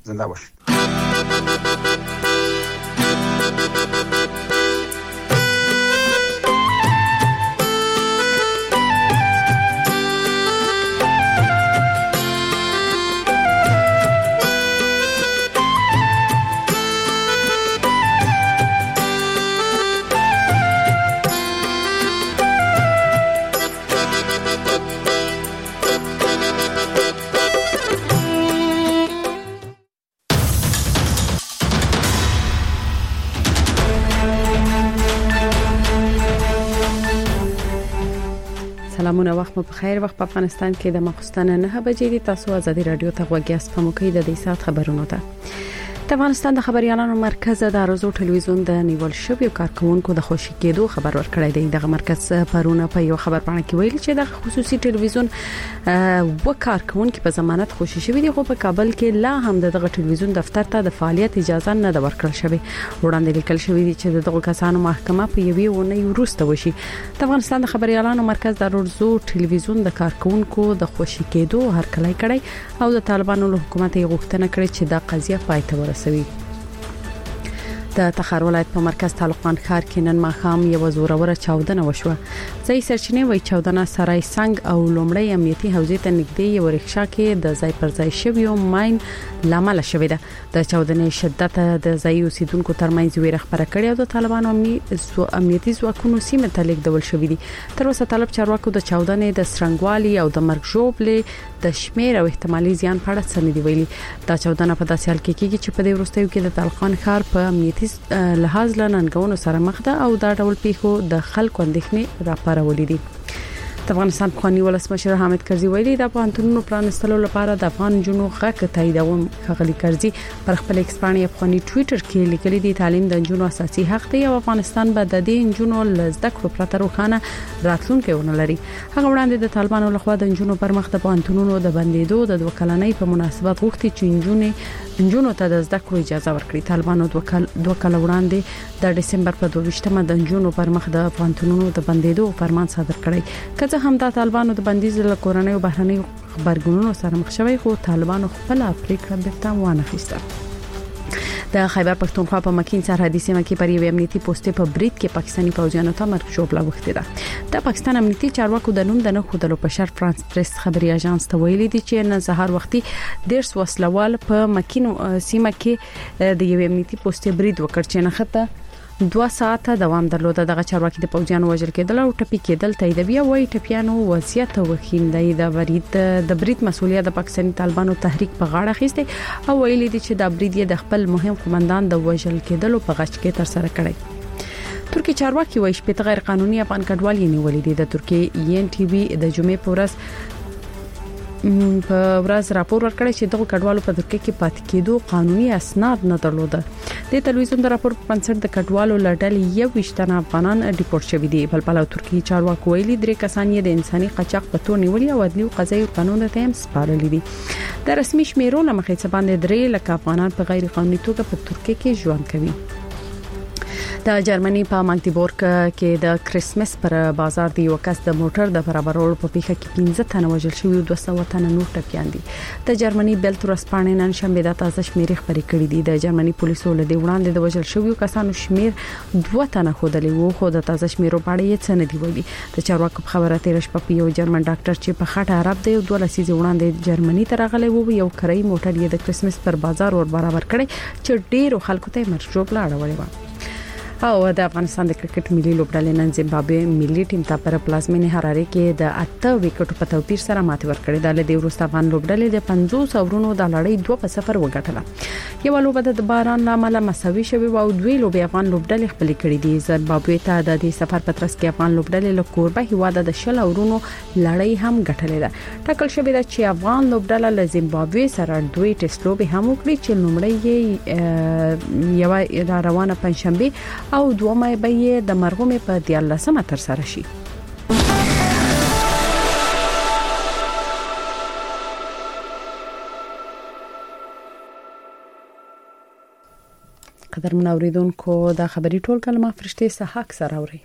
زنده باشید. سلامونه، وخت مو بخیر. وخت په افغانستان کې د ماخستن 9 بجې دي. تاسو آزادي رادیو ته غوږی اسپمو کوي د دې سات خبرونو ته. د افغانستان د خبريالانو مرکز د ارزو ټلویزیون د نیول شویو کارکونکو د خوشی کېدو خبر ورکړی دی. دغه مرکز پرونه په یو خبر پاڼه کې ویلي چې د خصوصي ټلویزیون و کارکونکو په ضمانت خوشی شوی دی، خو په کابل کې لا هم دغه ټلویزیون دفتر ته د فعالیت اجازه نه ده ورکړل شوی. وړاندې لیکل شوی دی چې دغه کسانو محکمه په یوې ونې وروسته وشي. د افغانستان د خبريالانو مرکز د ارزو ټلویزیون د کارکونکو د خوشی کېدو هرکلی کړی او د طالبانو له حکومت یې غوښتنه کړې چې دا قضیه پای ته ورسوي. د تخار ولایت په مرکز طالقان ښار کې نن ماښام یو زوروره چاودنه وشوه. ځای سرچینې وایي چاودنه سرای سنگ او لومړی امنیتي حوزې ته نږدې یو رکشا کې د ځای پر ځای شویو ماین لامل شوې ده. د چاودنې شدت د ځای اوسیدونکو ترمنځ ویره خبره کړې او د طالبانو امنیتي ځواکونو سیمه ته لیږدول شوې دي. تر اوسه طالب چارواکو د چاودنې د سرنګوالي او د مرګ ژوبلې د شمیر او احتمالي زیان په اړه څه نه دی ویلي. دا چاودنه په داسې حال کې کېږي چې په دې وروستیو کې د طالقان ښار په امنیتي لحاظ لننګونو سره مخ ده او دا ډول پیښو د خلکو اندېښنې راپارولې دي. د افغانستان خاني ولسمشر حامد کرزي ویلي د پانتونونو پرانستلو لپاره د افغان جنو غږ تاییدوم. خغلی کرزي پر خپل ایکس باندې افغاني ټوئیټر کې لیکلي دي تعلیم د جنو اساسي حق دی او افغانستان به د دې جنو لزده کړو پرته روخانه راتلونکي ونه لري. هغه وړاندې د طالبانو لخوا د جنو پر مخ د پانتونونو د بندیدو د دوکلنۍ په مناسبت غوښتي چې جنو ته د زده کړو اجازه ورکړي. طالبانو دوه کال وړاندې د دسمبر په 22مه د جنو پر مخ د پانتونونو د بندیدو فرمان صادر کړی. هم د طالبانو د بندیز له کورنۍ او بهرنۍ خبرګونونو سره مخ شوی، خو طالبانو خپل افریقا بیرته وانه خسته. د خیبر پښتونخوا په مکین سرحدي سیمه کې پر یو امنیتي پوسټ په برید کې پاکستاني فوجیانو ته مرګ ژوبله وخته ده. د پاکستان امنیتي چارواکو د نوم د نه خودلو په شرط فرانس پریس خبري اژانس ته ویلي دي چې نن سهار وختي ډیر وسلوال په مکین سیمه کې د یو امنیتي پوسټ برید وکړ چې نه خطه 2 ساعته دوام درلود. دغه چارواکي د پوجانو وژل کېدل او ټپي کېدل تاییدوي او ټپيانو وضعیت وخیندای. د برید مسؤلیت د پاکستاني طالبانو تحریک په غاړه اخیسته او ویلي دي چې د برید د خپل مهم قومندان د وژل کېدل په غچ کې تر سره کړی. ترکی چارواکي وایي چې غیر قانوني افغان کډوال یې نیولې دي. د ترکی NTV د جمعې په ورځ راپور ورکړی چې دغه کډوالو په ترکیه کې پاتې کېدو قانوني اسناد نه درلوده. د ټلویزیون د راپور په بنسټ د کډوالو لړل 21 افغانان ډیپورت شوي دي. بل پلاو ترکی چارواکو ویلي 3 کسان یې د انساني قاچاق په تور نیولي او عدلي او قضایي قانون ته هم سپارلي دي. د رسمي شمیرو لمخې څه باندې 3 لک افغانان په غیر قانوني توګه په ترکیه کې ژوند کوي. د جرمني په ماګدیبورګ کې د کریسمس پر بازار دی یو کس د موټر د برابرولو په پیښه کې 15 تنه وژل شوي او 200 تنه نور ټپيان دي. د جرمني بیلت ورځپاڼې نن شنبه د تازه شمیرې خبرې کړې دي. د جرمني پولیسو له دې وړاندې د وژل شویو کسانو شمیر 2 تنه خودلې وو، خو د تازه شمیرو په اړه یې څه نه دی ویلي. د چارواکو خبره تیر شپه په یو جرمن ډاکټر چې په خټه عرب دی او 2 لسیزې وړاندې جرمني ته راغلی وو یو کرای موټر یې د کریسمس پر بازار ور برابر کړی چې ډیرو خلکو ته مرجوب لاړ وړي و. او د افغانستان د کرکټ ملي لوبډلې نن زیمبابوې ملي ټیم ته پر پلازمینې حراري کې د 8 وکټو په توپیر سره ماتې ورکړې. د لدې وروسته افغان لوبډلې د 50 اورونو د لړۍ 2-0 وګټله. یو لوبه د باران لامل مساوي شوه او 2 لوبې افغان لوبډلې خپل کړې دي. زیمبابوې ته د دې سفر په ترڅ کې افغان لوبډلې له کوربه هیواد د 10 اورونو لړۍ هم ګټلې ده. ټاکل شوی ده چې افغان لوبډله له زیمبابوې سره 2 ټیسټ لوبې هم وکړي چې لومړی یې یو روانه پنځشنبه او دومره به یې د مرغومې په 14مه تر سره شي. قدر منوریدونکو دا خبري ټول کلمه فرشته صحاک سره اوري.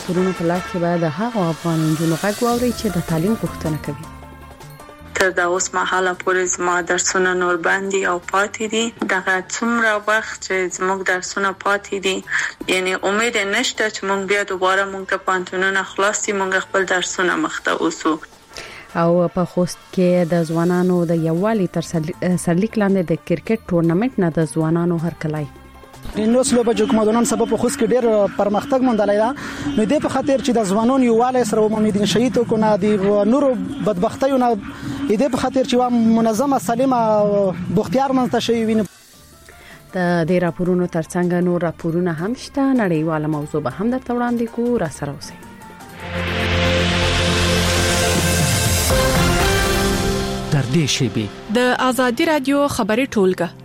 راپورونو په لړ کې به د هغو افغان نجونو غږ واورئ چې د تعلیم غوښتنه کوي. تر دا اوس مهاله پورې زما درسونه نور باندې او پاتې دي. دغه څومره وخت چې زموږ درسونه پاتې دي، یعنی امید نشته چې موږ بیا دوباره موږ ته پانتونونه خلاص شي، موږ خپل درسونه مخته اوسو. او په خوست کې د ځوانانو د یووالي تر سرلیک لاندې د کرکټ ټورنمنت نه د ځوانانو هرکلی نو سلوبه جو کومدونن سبب خو کې ډېر پرمختګ موندلای دا نو دې په خاطر چې د ځوانانو یووالی سره امید شهید کو نه دی نور بدبختیو نه دې په خاطر چې منظمه سالمه بوختیار منځ شي ویني. د دې راپورونو ترڅنګ نور راپورونه هم شته. نړیواله موضوع به هم درته وړاندې کوو، را سره اوسئ. تر دې شیبې د آزادی رادیو خبري ټولګه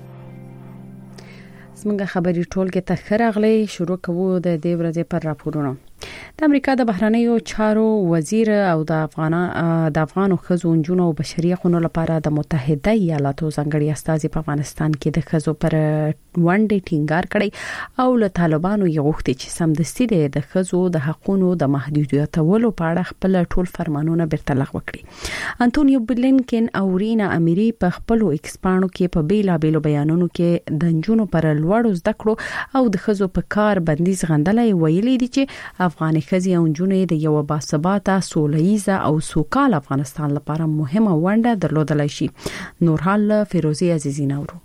زموږ خبري ټولګه ته خراغلي شروع کوو د دې ورځې پر راپورونو. د امریکا د بهرنیو چارو وزیر او د افغانو ښځو نجونو او بشري حقوقو لپاره د متحده ایالاتو ځانګړي استازي په افغانستان کې د ښځو پر ونډې ټینګار کړي او له طالبانو یې غوښتي چې سمدستي د ښځو د حقوقو د محدودیتولو په اړه خپل ټول فرمانونه بیرته لغوه کړي. انټونیو بلینکن او رینا اميري په خپل ایکسپانو کې په بیلا بیلو بیانونو کې د نجونو پر لوړو زده کړو او د ښځو په کار بندیز غندلای ویلي دي چې افغاني ښځې او نجونې د یو باثباته سولهییزه او سوکال افغانستان لپاره مهمه ونډه درلودلای شي. نورحال فیروزی عزیزی نورو.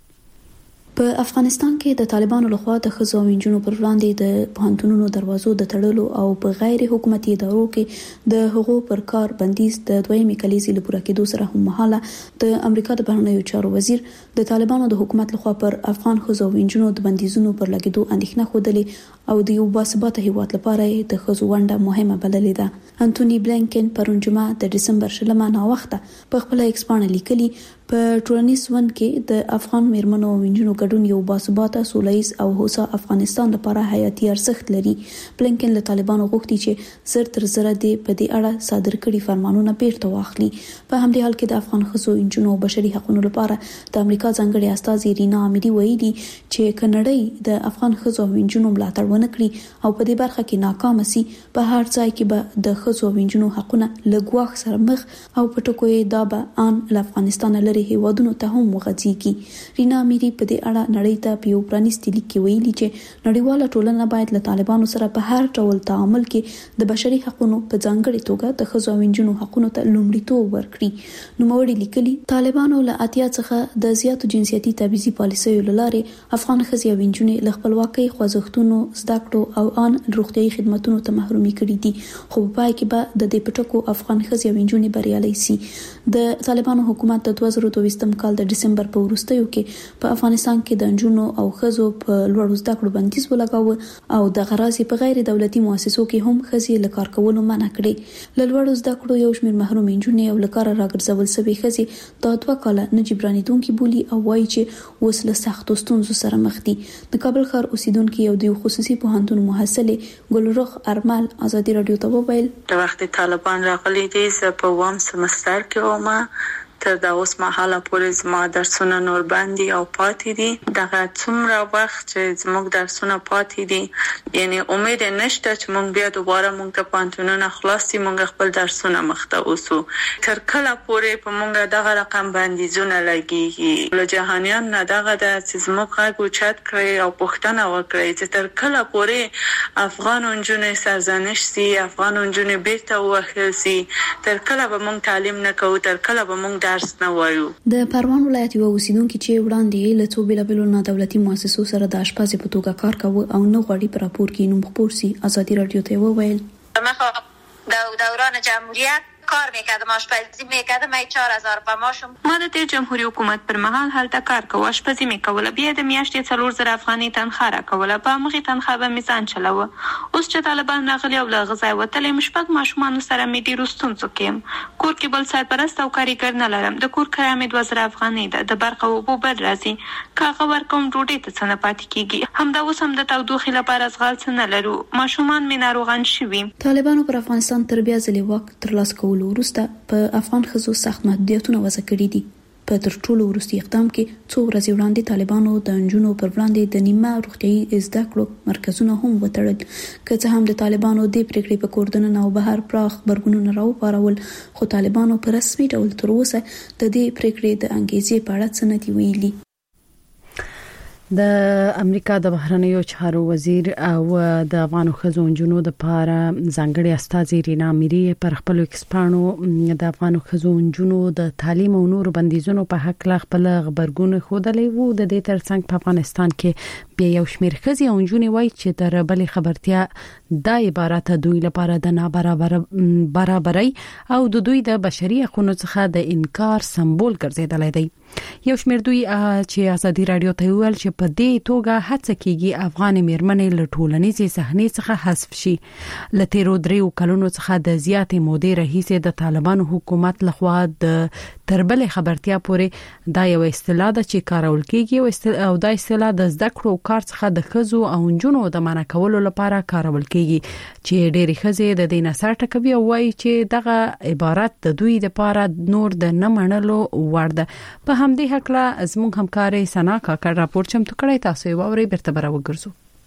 په افغانستان کې د طالبانو لخوا د ښځو او نجونو پر وړاندې د پوهنتونونو دروازو د تړلو او په غیر حکومتي ادارو کې د حقوقو پر کار بندیز د دویمې کلیزې لپاره کېدو سره هم مهاله د امریکا د بهرنیو چارو وزیر د طالبانو د حکومت لخوا پر افغان ښځو او نجونو د بندیزونو پر لګیدو اندېښنه خوده او د یو باثباته هیواد لپاره د ښځو ونډه مهمه بللې ده. انټونی بلینکن پرون جمعه د دسمبر 20 نه وخته په خپل ایکسپان لیکلي په ټولنیز ژوند کې د افغان میرمنو او نجونو ګډون یو باثباته سولهییز او هوسا افغانستان لپاره حیاتي ارزښت لري. بلینکن له طالبانو غوښتي چې زر تر زر دې په دې اړه صادر کړي فرمانونه بیرته واخلي. په همدې حال کې د افغان ښځو نجونو او بشري حقوقو لپاره د امریکا ځانګړي استازي رینا اميري ویلي چې کنړۍ د افغان ښځو او نجونو ملاتړ ونه کړي او په دې برخه کې ناکام سي په هر ځای کې به د ښځو او نجونو حقوقونه لګواخ سره مخ او په ټکو یې دا به ان له افغانستان لري هیوادونو ته هم وغځيږي. رینا اميري په دې اړه نړۍ ته په یو پرانیستي لیک کې ویلي چې نړیواله ټولنه باید له طالبانو سره په هر ډول تعامل کې د بشري حقوقو په ځانګړي توګه د ښځو او نجونو حقوقو ته لومړیتوب ورکړي. نوموړي لیکلي طالبانو له اتیا څخه د زیاتو جنسيتي تبعیضي پالیسیو لاره افغان ښځې او نجونې له خپلواکۍ خوځښتونو زده کړو او ان روغتيایي خدماتونو ته محرومي کړي دي، خو په پای کې به د دې پټکو افغان ښځې او نجونې بریالي سي. د طالبانو حکومت د 2022 کال د دسمبر په وروستیو کې په افغانستان کې د نجونو او ښځو په لوړو زده کړو بندیز ولګاوه او د غرازي په غیر دولتي مؤسسو کې هم ښځې له کار کولو منع کړې. له لوړو زده کړو یو شمېر محروم نجونې او له کاره راګرځول شوې ښځې د 2 کاله نه جبرانېدونکي بولي او وایي چې اوس له سختو ستونزو سره مخ دي. د کابل ښار اوسیدونکو یو د خصوصي پوهنتون محصلې ګلرخ ارمل آزادي رادیو ته وویل د وخت طالبان راغلي دي زه په وام سمستر کې ومه. تر دا اوس مهاله پورې زما درسونه نور باندې او پاتې دي. دغه څومره وخت چې زموږ درسونه پاتې دي، یعنی امید نشته چې موږ بیا دوباره موږ ته پانتونونه خلاص شي، موږ خپل درسونه مخته اوسو. تر کله پورې په موږ دغه رقم بندیزونه لګيږي؟ له جهانیان نه دغه د زموږ غږ اوچت کړي او پوښتنه وکړي چې تر کله پورې افغان نجونې سرزنش سي، افغان نجونې بیرته وهل سي، تر کله به موږ تعلیم نه کوو، تر کله به موږ د پروان ولایت یو اوسیدونکو چې وړاندې له څو بیلابیلو نه دولتي مؤسسو سره د اشپزۍ په توګه کار کاوه او نو غواړي پر راپور کې نوم خپور سي، آزادي رادیو ته وویل دوران جمهوریت کار میکردم، آشپزی میکردم، 4000 په ماشوم. ما د تیر جمهوریت حکومت پر مهال هلته کار کوم، آشپزی میکوله، بیا د میاشتې 4000 افغاني تنخواه راکوله، په هغه تنخواه به میزان چلاوه. اوس چې طالبان راغلي او له غزا وتلې مشپک ماشومان سره می ډیرو ستونزو کې کور کې بل سرپرست او کاریګر نه لرم، د کور کرایه می 2000 افغاني ده، د برق او اوبو بل راځي، کاغه ورکوم ډوډۍ ته څنګه پاتې کیږي، همدا اوس هم د تودوخې لپاره ځغال څه نه لرو، ماشومان می ناروغان شوي. طالبانو پر افغانستان تر بیا ځلې واک ترلاسه کولو وروسته په افغان ښځو سخت محدودیتونه وضع کړي دي. په تر ټولو وروستي اقدام کې څو ورځې وړاندې طالبانو د نجونو پر وړاندې د نیمه روغتیايي زده کړو مرکزونه هم وتړل. که څه هم د طالبانو د پریکړې په کوردن او بهر پراخ خبرګونونه راوپارول، خو طالبانو په رسمي ډول تر اوسه د دې پریکړې د انګیزې په اړه څه نه دي ویلي. د امریکا د بهرنیو چارو وزیر او د افغانو ښځو نجونو د لپاره ځانګړي استازي رینا میری پر خپل ایکسپانو د افغانو ښځو نجونو د تعلیم او نور بندیزونو په حق لا خپل خبرګون خوده وو. د دې ترڅنګ په افغانستان کې بیا یو شمېر ښځې او نجونې وایي چې تر بلې خبرتیا د عبارت دوی لپاره د نابرابرۍ او د دوی د بشري حقوقو څخه د انکار سمبول ګرځیدل دي. یو شمېر دوی چې ازادي رادیو ته ویل چې په دې توګه هڅه کیږي افغان میرمنې له ټولنیزې صحنې څخه حذف شي. له تیرو 3 کلونو څخه د زیاتې مودې راهیسې د طالبانو حکومت لخوا د تربلې خبرتیا پورې دا یو اصطلاح ده چې کارول کیږي او دا اصطلاح د زده کړو کار څخه د ښځو او نجونو د منع کولو لپاره کارول کیږي چې ډېری ښځې د دې نثر ټکوي او وایي چې دغه عبارت د دوی لپاره نور د نه منلو وړ ده. په همدې حق لا زموږ همکاري سنا کاکړ راپور چمتو کړی، تاسو یې واورئ. بیرته وګرځو.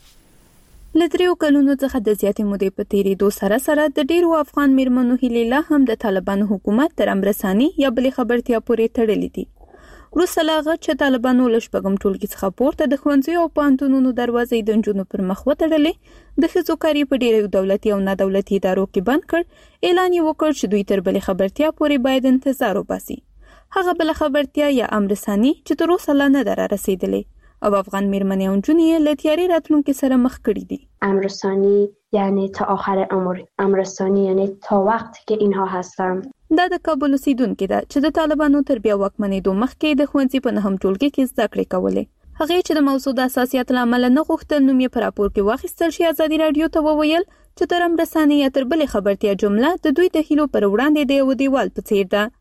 له 3 کلونو څخه د زیاتې مودې په تیریدو سره د ډیرو افغان میرمنو هیلې لا هم د طالبانو حکومت تر امرسانی یا بلې خبرتیا پورې تړلې دي. وروسته له هغه چې طالبانو له شپږم ټولګي څخه پورته د ښوونځیو او پوهنتونونو دروازې د نجونو پر مخ وتړلې، د ښځو کاري په ډیرو دولتي او نه دولتي ادارو کې بند کړ. اعلان یې وکړ چې دوی تر بلې خبرتیا پورې باید انتظار وباسي. هغه بل خبرتیا یا امرسانی چې تر اوسه لا نه در رسیدلې او افغان میرمنې او نجونې له تیارې راتلونکو سره مخ کړي دي. امرسانی یعنی تا آخر عمر، امرسانی یعنی تا وقتی که اینها هستن. دا د کابل اوسیدونکو ده چې د طالبانو تر بیا واکمنېدو مخکې د ښوونځي په 9م ټولګي کې زده کړې کولې. هغه چې د موضوع د اساسیت لامل نه غوښتل نوم یې په راپور کې واخیستل شي، ازادي رادیو ته وویل چې تر امرسانی یا تر بلې خبرتیا جمله د دوی د هیلو پر وړاندې د یو دیوال په څیر ده.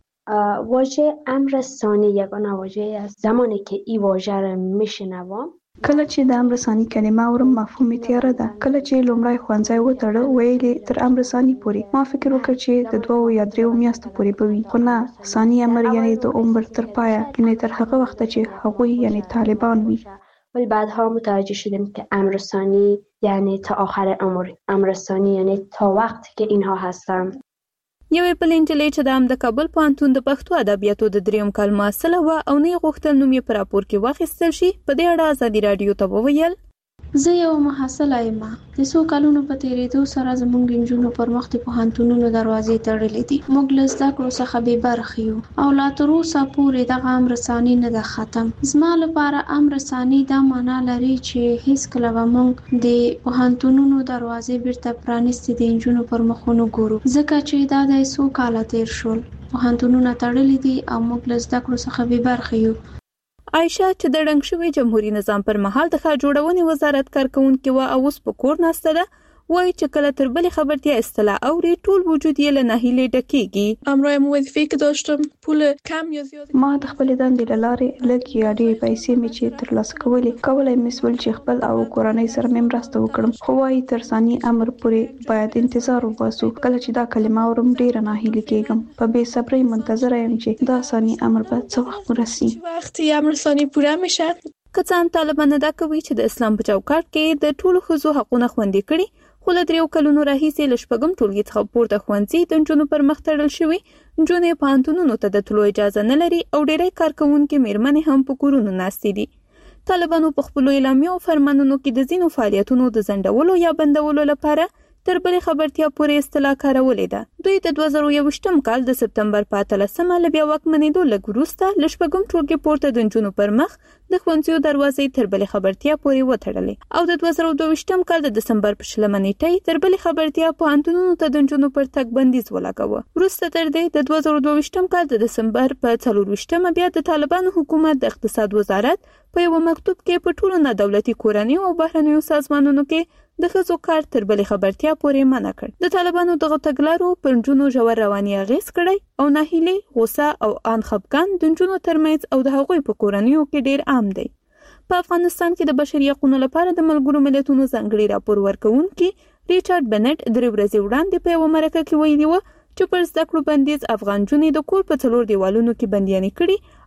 واژه امرسانی یگانه واژه است. زمانی که این واژه را میشنوم، کله چې د امرسانی کلمه اورم مفهوم تیاره ده. کله چې لومړی ښوونځی وتړه ویلې تر امرسانی پورې، ما فکر وکړ چې د 2 یا 3 میاشتو پورې به وي، خو نه، ثاني امر یعنی د عمر تر پایه، یعنی تر هغه وخت چې هغوی یعنی طالبان وي. ولی بعدها متوجه شدیم که امرسانی یعنی تا آخر عمر، امرسانی یعنی تا وقتی که اینها هستن. یوې بلې نجلۍ چې د کابل پوهنتون د پښتو ادبیاتو د 3م کال محصله وه او نه یې غوښتل نوم یې په راپور کې واخیستل شي، په دې اړه ازادي رادیو ته وویل زه یو محصله یم. د 100 کلونو په تیریدو سره زموږ د نجونو پر مخ د پوهنتونونو دروازې تړلې دي. موږ له زده کړو څخه بې برخې یو او لا تر اوسه پورې دغه امرسانی نه ده ختم. زما لپاره امرسانی دا معنا لري چې هیڅکله به موږ د پوهنتونونو دروازې بیرته پرانیستې د نجونو پر مخونو ګورو، ځکه چې دا د 100 کاله تیر شول. پوهنتونونه تړلې دي او موږ له زده کړو څخه بې برخې یو. عائشه چې د ړنګ شوي جمهوریت نظام پر مهال د ښار جوړونې وزارت کارکونکې وه او اوس په کور ناسته ده، وایي چې کله تر بلې خبرتیا اصطلاح اوري ټول وجود یې له ناهیلۍ ډکېږي. همراهم وظیفه‌ای که داشتم پول کم یا زیاد، ما د خپلې دندې له لارې لږ یا ډېرې پیسې مې چې ترلاسه کولې، کولی مې سول چې خپل او کورنۍ سره مې مرسته وکړم، خو وایي تر ثاني امر پورې باید انتظار وباسو. کله چې دا کلمه اورم ډېره ناهیلې کېږم، په بې صبرۍ منتظره یم چې دا ثاني امر به څه وخت ورسي. وقتی امر ثانی پوره میشه. که څه هم طالبان دا کوي چې د اسلام په چوکاټ کې د ټولو ښځو حقونه خوندي کړي، خو له 3 کلونو راهیسې له 4م ټولګي څخه پورته ښوونځي د نجونو پر مخ تړل شوي. نجونې پوهنتونونو ته د تلو اجازه نه لري او ډېری کارکوونکې میرمنې هم په کورونو ناستې دي. طالبانو په خپلو اعلامیو او فرمانونو کې د ځینو فعالیتونو د ځنډولو یا بندولو لپاره تر بلې خبرتیا پورې اصطلاح کارولې ده. دوی د 2021م کال د سپتمبر په 13مه له بیا واکمنېدو لږ وروسته له 4م ټولګي پورته د نجونو پر مخ د ښوونځیو دروازې تر بلې خبرتیا پورې وتړلې او د 2022م کال د دسمبر په 20 نیټې تر بلې خبرتیا پوهنتونونو ته د نجونو پر تګ بندیز ولګاوه. وروسته تر دې د 2022م کال د دسمبر په 24مه بیا د طالبانو حکومت د اقتصاد وزارت په یو مکتوب کې په ټولو نه دولتي کورنیو او بهرنیو سازمانونو کې د ښځو کار تر بلې خبرتیا پورې منع کړ. د طالبانو دغه تګلارو پر نجونو ژور رواني اغېز کړی او ناهیلي، غوسه او ان خفګان د نجونو ترمنځ او د هغوی په کورنیو کې ډېر عام دی. په افغانستان کې د بشري حقوقو لپاره د ملګرو ملتونو ځانګړي راپور ورکوونکي ریچارډ بنټ 3 ورځې وړاندې په یوه مرکه کې ویلي و چې پر زده کړو بندیز افغان نجونې د کور په 4 دیوالونو کې بندیانې کړي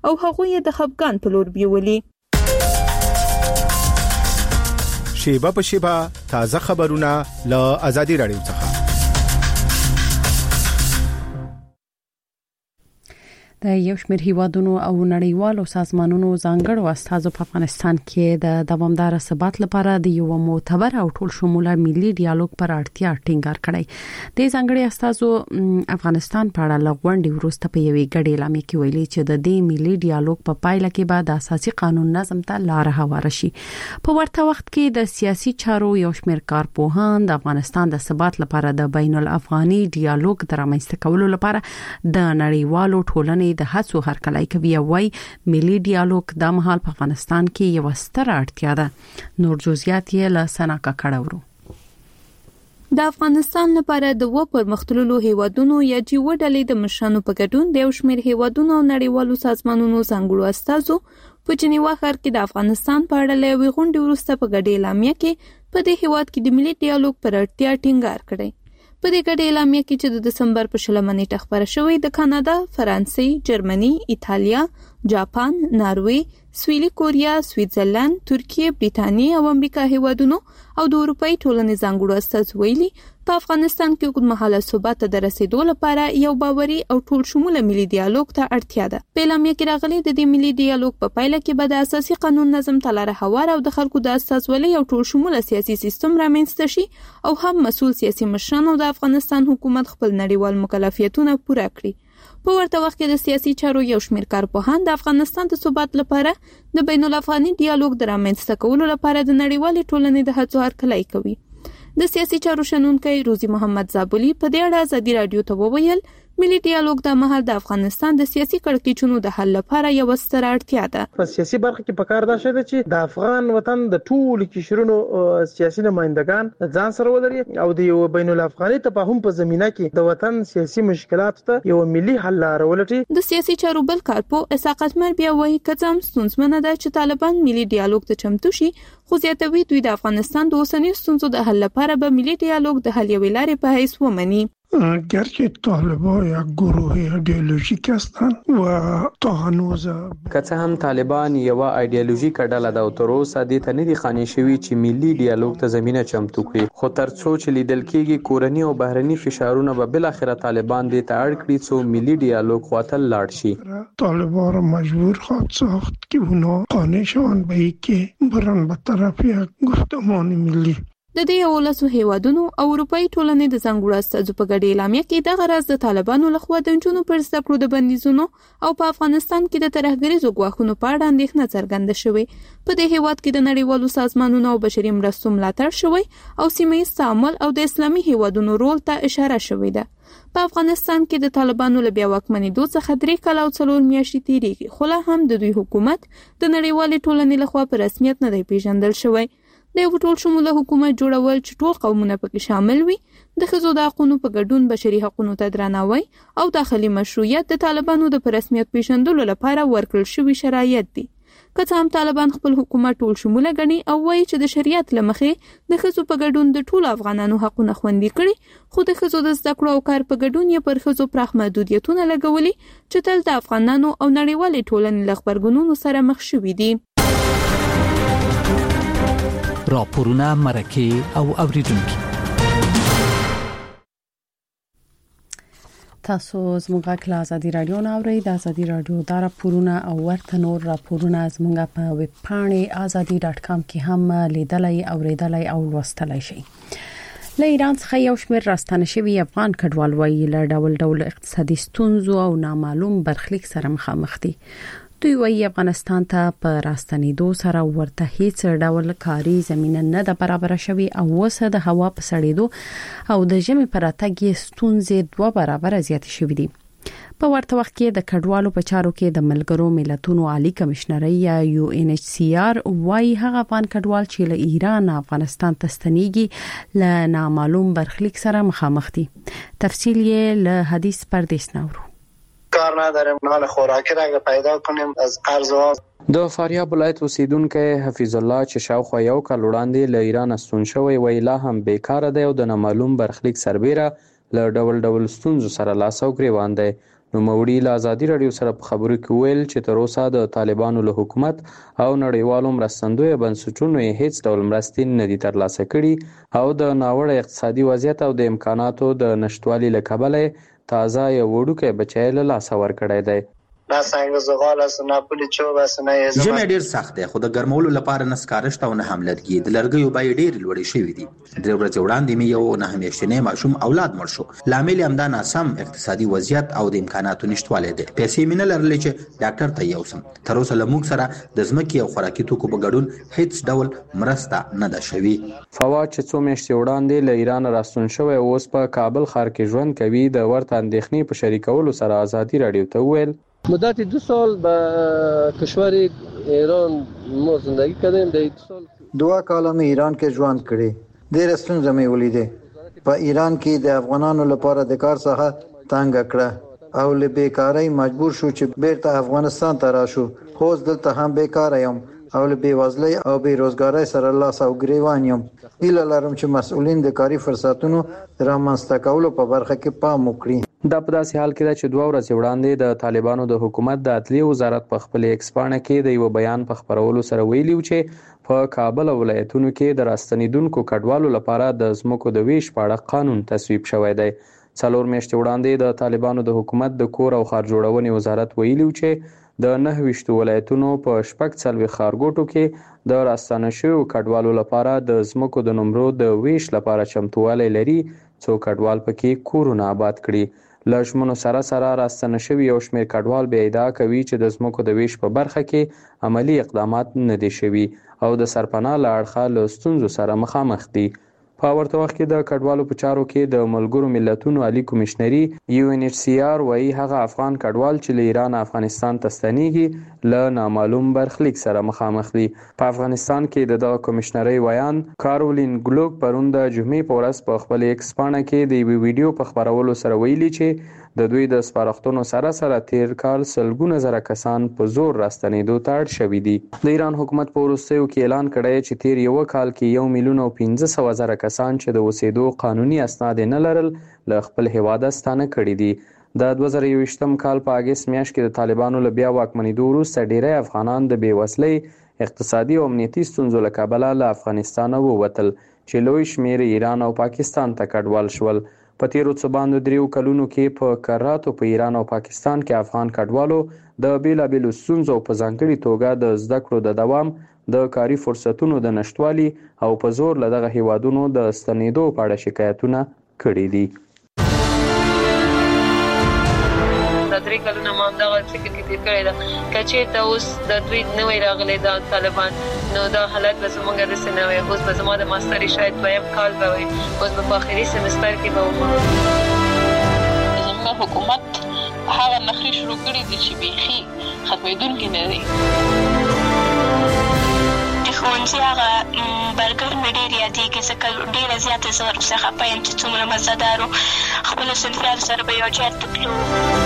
او هغوی یې د خفګان په لور بیولي. شیبه په شیبه تازه خبرونه له آزادي رادیو څخه. د یو شمېر هیوادونو او نړیوالو سازمانونو ځانګړو استازو په افغانستان کې د دوامدار ثبات لپاره د یو معتبر او ټول شموله ملي ډیالوګ پر اړتیا ټینګار کړی. د ځانګړي استازو افغانستان په اړه لغونډي وروسته په یوې غړي اعلامیه کې ویلي چې د دې ملي ډیالوګ په پایله کې به د اساسي قانون نظم ته لار هواره شي. په ورته وخت کې د سیاسي چارو یو شمېر کارپوهان د افغانستان د ثبات لپاره د بین الافغاني ډیالوګ د رامنځته کولو لپاره د نړیوالو ټولنې د هڅو هرکلی کوي او وايي ملي ډیالوګ د مهال په افغانستان کې یو ستر اړتیا ده. نور جزئیات یې له سناکا کړهورو. د افغانستان لپاره د پرمختللو هیوادونو یا جیو ډلې د مشرانو په ګډون د یو شمېر هیوادونو او نړیوالو سازمانونو ځانګړو استازو په جنیوا ښار کې د افغانستان په اړه له غونډې وروسته په ګډه اعلامیه کې په دې هیواد کې د ملي ډیالوګ پر اړتیا ټینګار کړی. په دې ګډه اعلامیه کې چې د دسمبر په 20 نیټه خبره شوې د کاناډا، فرانسې، جرمني، ایتالیا، جاپان، ناروې، سویلي کوریا، سویټزرلند، ترکیه، بریټانیا او امریکا هیوادونو او د اروپאי ټولنې ځانګړو استازو ویلي په افغانستان کې اوږدمهاله ثبات ته رسیدو لپاره یو باوري او ټول شموله ملي ډیالوګ ته اړتیا ده. په اعلامیه کې راغلي د دې ملي ډیالوګ په پایله کې به د اساسي قانون نظم ته لاره هواره او د خلکو د استازولۍ او ټول شموله سیاسي سیستم رامنځته شي او هم مسؤل سیاسي مشران او د افغانستان حکومت خپل نړیوال مکلفیتونه پوره کړي. په ورته وخت کې د سیاسي چارو یو شمېر کارپوهان د افغانستان د ثبات لپاره د بین الافغاني ډیالوګ د رامنځته کولو لپاره د نړیوالې ټولنې د هڅو هرکلی کوي. د سیاسي چارو شنونکي روزي محمد زابلی په دې اړه آزادي رادیو ته وویل ملي ډیالوګ د مهال د افغانستان د سیاسي کړکېچونو د حل لپاره یو ستر اړتیا ده. په سیاسي برخه کې پکار ده چې د افغان وطن د ټولو قشرونو سیاسي نمائندگان ځان سره ولري او د یو بین الافغاني تفاهم په زمينه کې د وطن سیاسي مشکلات ته یو ملي حل لاره ولټي. د سیاسي چارو بل کارپو اسحاق اتمر بیا وایي کڅم ستونزمنه ده چې طالبان ملي ډیالوګ ته چمتو شي خو زیاتوي دوی د افغانستان د اوسنۍ ستونزو د حل لپاره به ملي ډیالوګ د حل یوې لارې په حیث ومني. گرچه طالبان یک گروه ایدئولوژیک هستند و تا هنوز که هم طالبان یو ایدئولوژیک ډله ده او تر اوسه دې ته نه دي خانې شوي چې ملي ډیالوګ ته زمینه چمتو کړي خو تر څو چې لیدل کېږي کورني او بهرني فشارونه به بالاخره طالبان دې ته اړ کړي څو ملي ډیالوګ خواته لاړ شي. طالبان را مجبور خواهد ساخت که اونا قانع شوند به اینکه برن به طرف یک گفتمان ملی. د دې اولسو هیوادونو او اروپאי ټولنې د ځانګړو استازو په ګډه اعلامیه کې د غرض د طالبانو لخوا د نجونو پر زده کړو د بندیزونو او په افغانستان کې د ترهګریزو ګواښونو په اړه اندېښنه څرګنده شوې. په دې هیواد کې د نړیوالو سازمانونو او بشري مرستو ملاتړ شوی او سیمه ییز تعامل او د اسلامي هیوادونو رول ته اشاره شوې ده. په افغانستان کې د طالبانو له بیا واکمنېدو څخه 3 کال او 4 میاشتې تیریږي خو لا هم د دوی حکومت د نړیوالې ټولنې لخوا په رسمیت نه دی پیژندل شوی. د یو ټول شموله حکومت جوړول چې ټول قومونه پکې شامل وي د ښځو د حقوقو په ګډون بشري حقوقو ته درناوی او داخلي مشروعیت د طالبانو د رسمیت پیژندلو لپاره ورکړل شوی شرایط دي. که څه هم طالبان خپل حکومت ټول شموله ګڼي او وایي چې د شریعت له مخې د ښځو په ګډون د ټولو افغانانو حقونه خوندي کړي خو د ښځو د زده کړو او کار په ګډون یې پر ښځو پراخ محدودیتونه لګولي چې تل د افغانانو او نړیوالې ټولنې له غبرګونونو سره مخ شوي دي. راپورونه مرکه او اوریدونکو تاسو زموږ غږ آزادي رادیو نه اورئ. د آزادي رادیو دا راپورونه او ورته نور راپورونه زموږ په ویب پاڼه azadi.com کې هم لیدلای اوریدلای او لوستلای شئ. له ایران څخه یو شمېر راستنه شوي افغان کډوال وایي له ډول اقتصادي ستونزو او نامعلوم برخلیک سره مخامخ دي. دوی وایي افغانستان ته په راستنېدو سره ورته هیڅ ډول کاري زمينه نه ده برابر شوی او وسه د هوا په سړېدو او د ژمي پر راتګ ستونزې 2 برابر زیات شوې دي. په ورته وخت کې د کډوالو په چارو کې د ملګرو ملتونو عالی کمشنري یا UNHCR وايي هغه افغان کډوال چې له ایران افغانستان ته ستنېږي له نامعلوم برخلیک سره مخامخ دي. تفصیل یې له حدیث پردیس نورو. کار نداریم نال خوراکی را پیدا کنیم از قرض و د فاریاب ولایت اوسیدونکو حفیظ الله چې شاوخوا یو کال وړاندې له ایران ستون شوی وی لا هم بیکاره دی او د نامعلوم برخلیک سربېره له ډول ستونزو سره لاس او ګریوان دی. نوموړي له ازادي راډیو سره په خبرو کې ویل چې تر اوسه د طالبانو له حکومت او نړیوالو مرستندویه بنسټونو یې هیڅ ډول مرستې نه دي ترلاسه کړي او د ناوړه اقتصادي وضعیت او د امکاناتو د نشتوالي له کبله تازه یو وړوکی بچی له لاسه ورکړی دی. نه څنګه زغال است نه پولی چوب است نه یزم. ژمی ډیر سخت دی خو د ګرمولو لپاره نه سکارشت او نه هم لرګي د لرګیو بیې ډېرې لوړې شوې دي. درې ورځې وړاندې مې یو 9 میاشتنی ماشوم اولاد مړ شو. لامل یې همدا ناسم اقتصادي وضعیت او د امکاناتو نشتوالی دی. پیسې مې نه لرلې چې ډاکټر ته یوسم. تر اوسه له موږ سره د ځمکې او خوراکي توکو په ګډون هیڅ ډول مرسته نه ده شوې. فواد چې څو میاشتې وړاندې له ایران راستون شوی اوس په کابل ښار کې ژوند کوي د ورته اندېښنې په شریکولو سره ازادي راډیو ته وویل مدت 2 سال به کشور ایران ما زندگی کردیم. در 2 سال 2 کال مې ایران کې ژوند کړی. ډېر ستونزې مې ولیدې. په ایران کې د افغانانو لپاره د کار څخه تنګ کړه او له بیکاری مجبور شو چې بیرته افغانستان ته راشو. خو دلته هم بیکار یم او له بیوزلۍ او بیروزګارۍ سره لاس او ګریوان یم. هیله لرم چې مسؤلین د کاري فرصتونو رامنځته کولو په برخه کې پام وکړي. دا په داسې حال کې ده چې 2 ورځې وړاندې د طالبانو د حکومت د عدلیې وزارت په خپل ایکس پاڼه کې د یو بیان په خپرولو سره ویلي و چې په کابل او ولایتونو کې د راستنیدونکو کډوالو لپاره د ځمکو د ویش په اړه قانون تصویب شوی دی. 4 میاشتې وړاندې د طالبانو د حکومت د کور او ښار جوړونې وزارت ویلي و چې د 29 ولایتونو په 40 ښارګوټو کې د راستانه شویو کډوالو لپاره د ځمکو د نمرو د ویش لپاره چمتووالی لري څو کډوال پکې کورونه آباد کړي. له ژمنو سره سره راستنه شوي یو شمېر کډوال بیا ادعا کوي چې د ځمکو د ویش په برخه کې عملي اقدامات نه دي شوي او د سرپناه له اړخه له ستونزو سره مخامخ دي. په ورته وخت کې د کډوالو په چارو کې د ملګرو ملتونو عالی کمشنري UNHCR وایي هغه افغان کډوال چې له ایران افغانستان ته ستنېږي له نامعلوم برخلیک سره مخامخ دي. په افغانستان کې د دغه کمشنري ویان کارولین ګلوک پرون د جمعې په ورځ په خپل ایکس پاڼه کې د یوې ویډیو په خپرولو سره ویلي چې د دوی د سپارښتنو سره سره تیر کال سلګونه زره کسان په زور راستنېدو ته اړ شوي دي. د ایران حکومت په وروستیو کې اعلان کړی چې تیر یو کال کې 1,500,000 کسان چې د اوسېدو قانوني اسناد نه لرل له خپل هیواده ستانه کړي دي. د 2021م کال په اگست میاشت کې د طالبانو له بیا واکمنېدو وروسته ډیری افغانان د بېوزلۍ اقتصادي او امنیتي ستونزو له کبله له افغانستانه ووتل چې لوی شمېر ایران او پاکستان ته کډوال شول. په تیرو څه باندې 3 کلونو کې په کراتو په ایران او پاکستان کې افغان کډوالو د بیلابیلو ستونزو په ځانګړي توګه د زده کړو د دوام د کاري فرصتونو د نشټوالي او په زور له دغه هیوادونو د ستنېدو په اړه شکایتونه کړي دي. دا 3 کلونه ما دغه فکر کې تیر کړی ده که چېرته اوس د دوی نوی راغلی دا طالبان نو دا حالت به زموږ داسې نه وي. اوس به زما د ماستري شاید 2م کال به وي. اوس به په آخري سمستر کې به وم. زموږ حکومت هغه نخرې شروع کړي دي چې بیخي ختمېدونکي نه دي. د ښوونځي هغه برګر مې ډېر یادېږي ځکه ډېره زیاته زه ورپسې خفه یم چې څومره مزهدار و. خپلو صنفیانو سره به یو ځای ته تلو.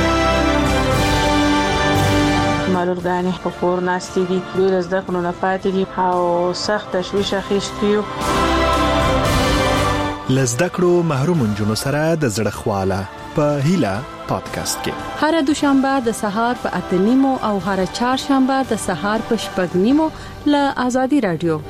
معلولګانې په کور ناستې دي دوی له زده کړو نه پاتې دي او سخت تشویش اخیستی یو. له زده کړو محروم نجونو سره د زړه خواله په هیله پادکاسټ کې هر دوشنبه د سهار په 8:30 او هر چهارشنبه د سهار په 6:30 له آزادي رادیو.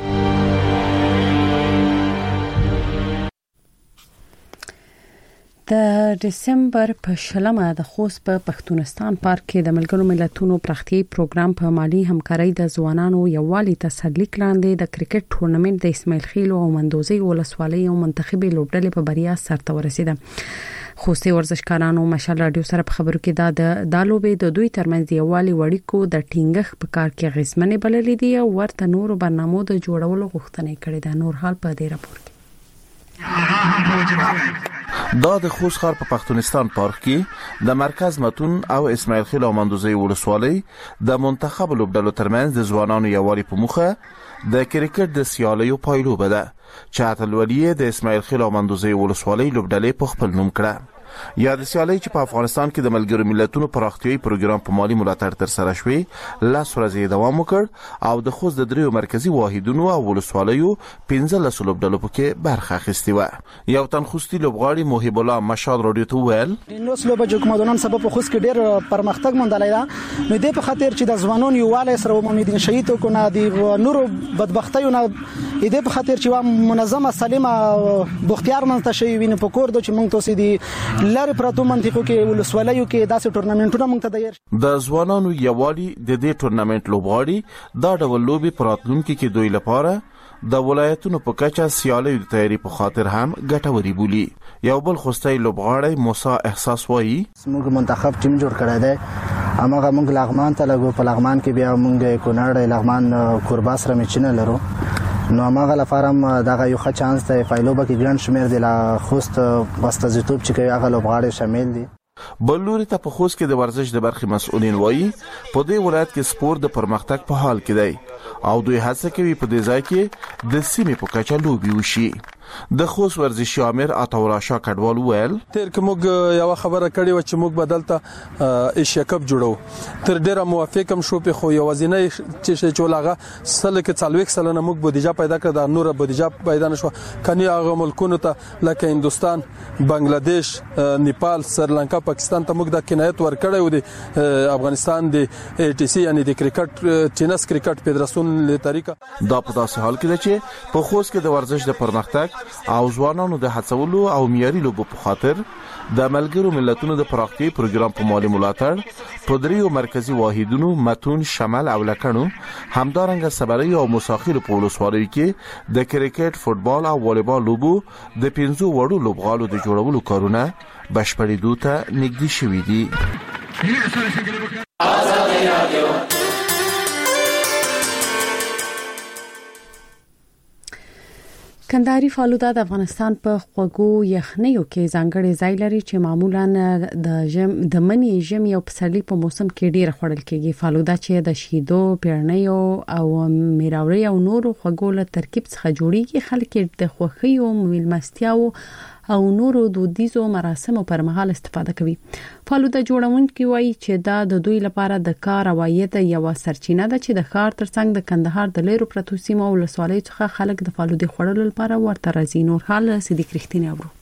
د دسمبر په 20 د خوست په پښتونستان پارک کې د ملګرو ملتونو پراختیايي پروګرام په مالی همکارۍ د ځوانانو یووالي تسلیق لاندې د کرکټ ټورنمنت د اسماعیل خیل او مندوزي ولسوالۍ او منتخبي لوبډلې په بریا سرته ورسیده. خوستي ورزشکارانو مشال رادیو سره په خبرو کې د لوبې د دوی ترمنځ یووالي وړیکو د ټینګښ په کار کې غیزمنې بللې دي او ورته نورو برنامو د جوړولو غوښتنه کړې ده. نور حال په دې راپور کې دا د خوست ښار په پښتونستان پارک کې د مرکز متون او اسماعیل خیل او مندوزي ولسوالۍ د منتخب لوبډلو ترمنځ د ځوانانو یووالي په موخه د کرکټ د سیالیو پایلوبه ده چې اتلولي د اسماعیل خیل او مندوزي ولسوالۍ لوبډلې په خپل نوم کړه. یا د سیالۍ چې په افغانستان کې د ملګرو ملتونو پراختیايي پروګرام په مالی ملاتړ تر سره شوی 10 ورځې دوام وکړ او د خوست د دریو مرکزی واحدونو او ولسوالیو 15 لوبډلو پکې برخه اخیستې و. یو تن خوستي لوبغاړي محب الله مشال رادیو ته ویل نو سلوب حکومتونو سبب په خوست کې ډېر پرمختګ موندلای دا نو دې په خاطر چې د ځوانانو یواله سره امیدین شهید کو نه دی نور بدبختیونه دې په خاطر چې منظمه سالمه بوختیار منځ شي ویني په کور د چې مونږ توسي دي لارې پراتو منطقو کې ولسوالیو کې داسې ټورنمنټونه مونږ ته دایر د ځوانانو یوالي د دې ټورنمنټ لوبغاړي دا ډول لوبي پراتلونکو کې دوی لپاره د ولایتونو په کچه سیالۍ د تیاری په خاطر هم ګټوري بولی. یو بل خوستي لوبغاړی موسی احساس وایي موږ منتخب ټیم جوړ کړی دی اماغه موږ لغمان ته لګو په لغمان کې بیا موږ کونړ لغمان کوربا سره میچنه لرو نو اماغه لپاره دغه یو ښه چانس دی فایلوبه کې ګران شمیر دی لا خوست واستازیتوب چې کوي هغه لوبغاړي شامل دي. بلوري ته په خوست کې د ورزش د برخې مسؤلین وایي په دې ولایت کې سپورت د پرمختګ په حال کې دی او دوی هڅه کوي په دې ځای کې د سیمې په کچه لوبي وشي. د خوست ورزشي امیر عطاالله شاه کډوال ویل تر کومه یو خبره کړې و چې موږ بدلته ایشیا کپ جوړو تر ډیره موافقم شو په خو یوازینی چې چولاغه سل کې څلويک سلنه موږ بودیجه پیدا کړ د نور بودیجه پیدا نشو کني هغه ملکونو ته لکه هندستان بنگلاديش نیپال سریلانکا پاکستان ته موږ د کنایت ورکړې و د افغانستان د ټي سي یعنی د کرکټ ټینس کرکټ فدراسیون له طریقه دا په داسې حال کې چې په خوست کې د ورزش د پرمختګ او ځوانانو د هڅولو او معیاري لوبو په خاطر د ملګرو ملتونو د پراختیايي پروګرام په مالی ملاتړ په دریو مرکزی واحدونو متون شمال او لکڼو همدارنګه صبري او مساخیر په ولسوالیو کې د کرکټ فوتبال او والیبال لوبو د 15 وړو لوبغالو د جوړولو کارونه بشپړېدو ته نږدې شوي دي. کندهاري فالوده د افغانستان په خوږو یخنیو کې ځانګړي ځای لري چې معمولا د منی ژمي او پسرلي په موسم کې ډیر خوړل کېږي. فالوده چې د شیدو، پیړنیو او میراوري او نورو خوږو له ترکیب څخه جوړیږي خلک د خوخیو میلمستیاو او نورو دودیزو مراسمو پر مهال استفاده کوي. فالوده جوړونکي وایي چې دا د دوی لپاره د کار او عاید یو سرچینه ده چې د ښار ترڅنګ د کندهار د لیرو پرتو سیمو او ولسوالیو څخه خلک د فالوده خوړلو لپاره ورته راځي. نور حال صدیق رښتینی اورو.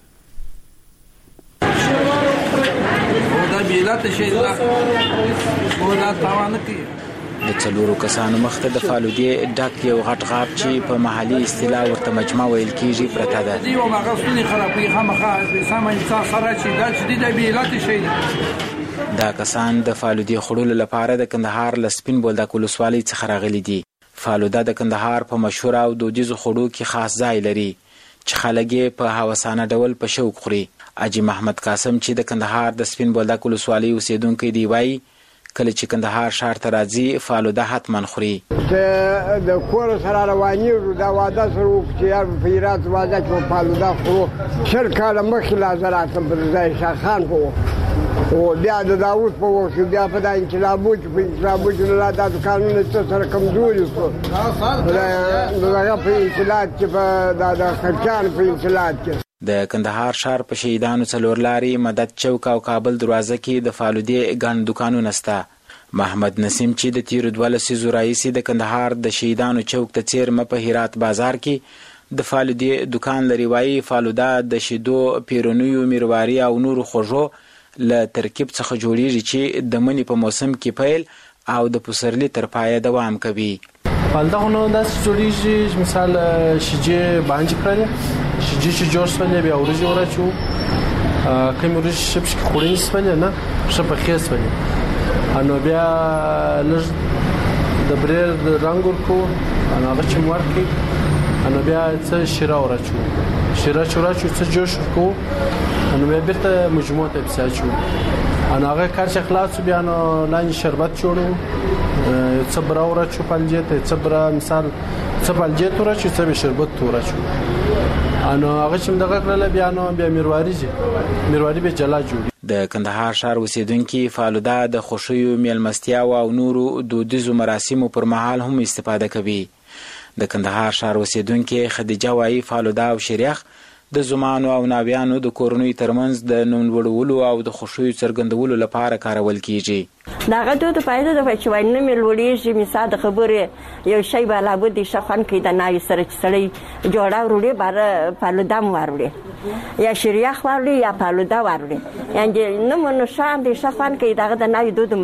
دا بیلات شي دا تاوان کوي. د څلورو کسانو مخته د فالودې ډک یو غټ غاب چې په محلي اصطلاح ورته مجمع ویل کیږي پرته ده. دی او مغسونی خرابې خامخا سامان انسان سره چې دا چې د بیلات شي دا کسان د فالودې خړول لپاره د کندهار لسپین بولدک ولسوالۍ څخه راغلي دي. فالوده د کندهار په مشهور او دودیزو خړو کې خاص ځای لري چې خلک په هوسانه ډول په شوق خوري. اجي محمد قاسم چې د کندهار د سپین بولدک ولسوالۍ اوسیدونکو دی وایي کله چې کندهار شهر ته راځي فالوده حتما خوري. د کور سره روانیږو دا واده سره وکړي په ایرات واده کې فالوده خورو شل کاله مخکې لا زه راتلم پر ځای شاخان په او بیا د داود په وخت کې بیا په دا انقلابو کې لا دا دوکانونه څه سره کمزوري شو دغه په انقلاب کې په د خلکان په انقلاب کې د کندهار شهر په شهیدانو څلور لاري مدد چوک او کابل دروازه کې د فالودې ګڼ دکانونه شته. محمد نسیم چې د تیر 12 لسیزو راهیسې د کندهار د شهیدانو چوک ته څیرمه په هرات بازار کې د فالودې دکان لري وایي فالوده د شیدو، پیرونیو، میرواري او نورو خوږو له ترکیب څخه جوړیږي چې د منی په موسم کې پیل او د پسرلي تر پایه دوام کوي. فالوده نو داسې جوړیږي مثال شیجې باندې کړل شیجې چې جوړ سولې بیا ورځي ورچو کوم ورځ شپش خوري سولې نه شپه خېس سولې انو بیا لږ د بریر د رنگ ورکو انا هغه چې ورکي انو بیا څه شیره ورچو څه جوش ورکو انو بیا بیرته مجموعه ته بساچو انا هغه کار چې خلاص بیا نو لاندې شربت جوړو څه برا ورچو پنځه ته څه برا مثال څه پنځه ورچو څه شربت ورچو انو هغه چې دغه کړل بیا نو بیا میرواري به جلا جوړي. د کندهار شهر اوسیدونکو فالوده د خوشیو میلمستیا او نورو دودیزو مراسمو پر مهال هم استفاده کوي. د کندهار شهر اوسیدونکو خدیجه وايي فالوده او شریخ د زمانو او ناویانو د کورنۍ ترمنځ د نوم لوړولو او د خوشیو څرګندولو لپاره کارول کیږي. دغه دود فائدہ د بچوای نه مل وړيږي مثال د خبره یو شی بالا بده شخن کې د ناوي سره چړې جوړا وروړي بار فالودا وروړي یا شریخ وروړي یا فالودا وروړي یعنی نه مونږ شان د شخن کې دغه د ناوي دود